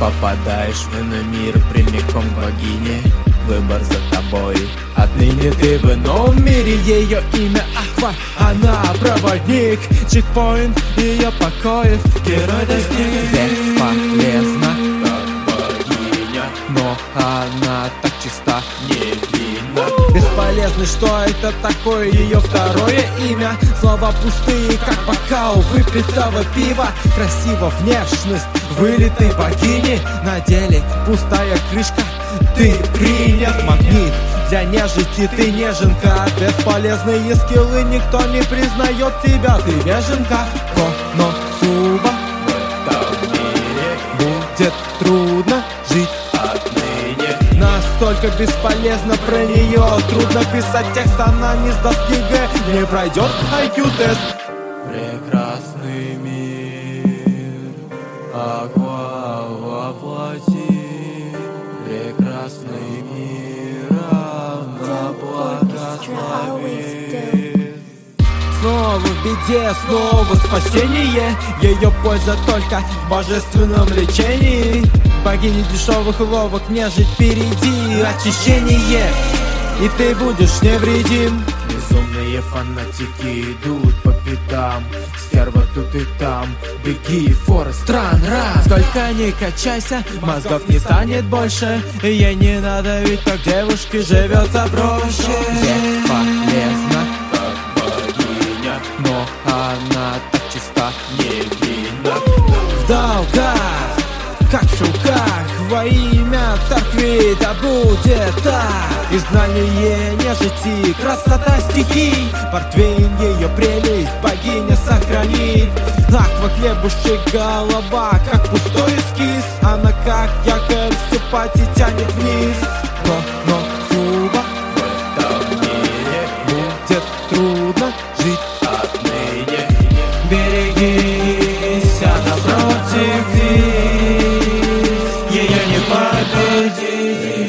Попадаешь в иной мир прямиком к богине. Выбор за тобой. Отныне ты в ином мире. Ее имя Аква, она проводник. Чекпоинт ее покоев. Герой достиг. Бесполезно, как богиня, но она так чиста, невинна. Бесполезно, что это такое ее второе имя. Слова пустые, как бокал выпитого пива. Красиво внешность вылитой богини. На деле пустая крышка. Ты принят, магнит для нежити, ты неженка. Бесполезные скиллы, никто не признает тебя. Ты неженка, Коносуба. В этом мире будет трудно жить отныне. Настолько бесполезно про нее. Трудно писать текст, она не сдаст ЕГЭ, не пройдет IQ-тест. Прекрасный мир, Аква воплоти. Прекрасный мир, она благословит. Снова в беде, снова спасение. Ее польза только в божественном лечении. Богини дешевых ловок, нежить впереди. Очищение, и ты будешь невредим. Безумные фанатики идут по пятам. Стерва тут и там. Беги, Форест, ран, ран. Только не качайся, мозгов не станет больше. Ей не надо, ведь так девушке живется проще. Бесполезно, как богиня, но она так чиста, невинна. В долгах, как в шелках, во имя церкви, да будет так. Изгнание нежити, красота стихий. Портвейн ее прелесть, богиня сохранит. Аква хлебушек, голова, как пустой эскиз. Она как якорь, всю пати тянет вниз. Но зуба, в этом мире будет трудно жить отныне. Берегись, она против них, ее не победить.